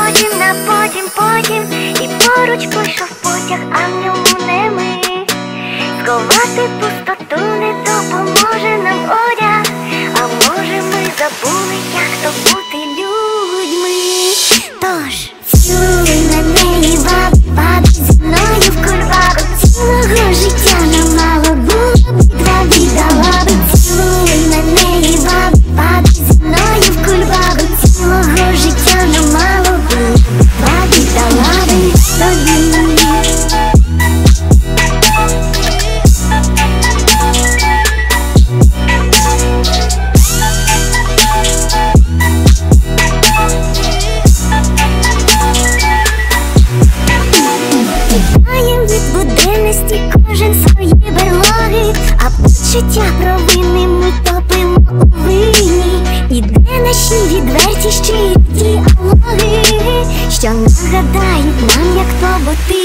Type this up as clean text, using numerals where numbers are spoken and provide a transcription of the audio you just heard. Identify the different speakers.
Speaker 1: потім і поруч пройшов потяг, а в ньому не ми. Сховати пустоту не допоможе нам одяг. А може ми забули, як то бути людьми. Тож цілуй мене і падай зі мною в кульбабу. Цілого життя нам мало було б, два віддала би. Цілуй мене і падай зі мною в кульбабу. Цілого життя нам мало було б, два віддала би тобі. Кожен свої берлоги, а почуття провини ми топимо у вині. І де наші відверті щирі діалоги, що нагадають нам, як то бути